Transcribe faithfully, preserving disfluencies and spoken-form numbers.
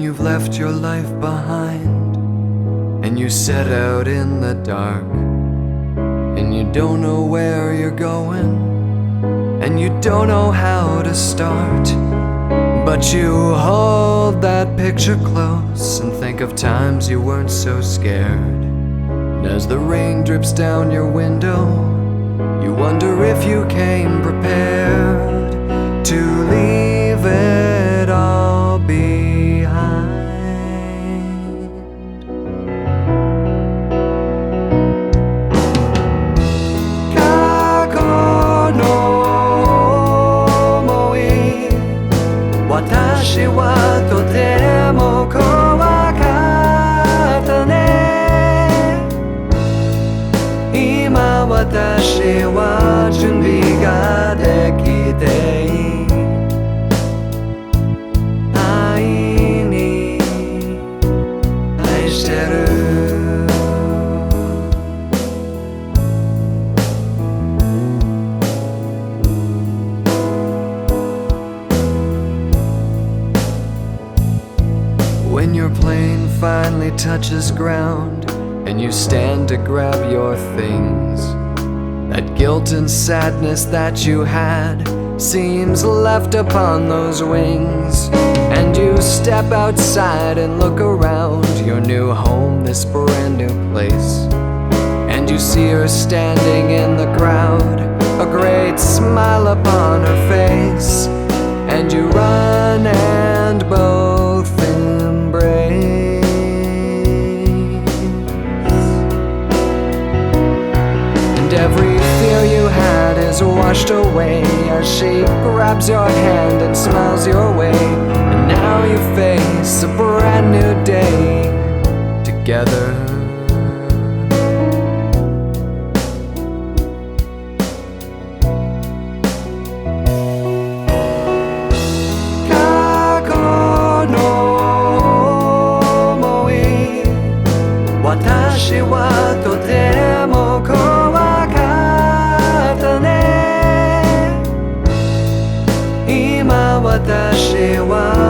you've left your life behind and you set out in the dark, and you don't know where you're going, and you don't know how to start, but you hold that picture close and think of times you weren't so scared. And as the rain drips down your window, you wonder if you came prepared to leave it all behind. Kako no omoi, watashi wa totemo kowakatta ne. Ima watashi wa junbi ga dekite ii. Ai ni aishiteru. When your plane finally touches ground and you stand to grab your things, that guilt and sadness that you had seems left upon those wings. And you step outside and look around your new home, this brand new place, and you see her standing in the crowd, a great smile upon her face, and you run and both embrace. And every fear you had is washed away as she grabs your hand and smiles your way. And now you face a brand new day together. Watashi wa totemo kowakatta ne. Ima watashi wa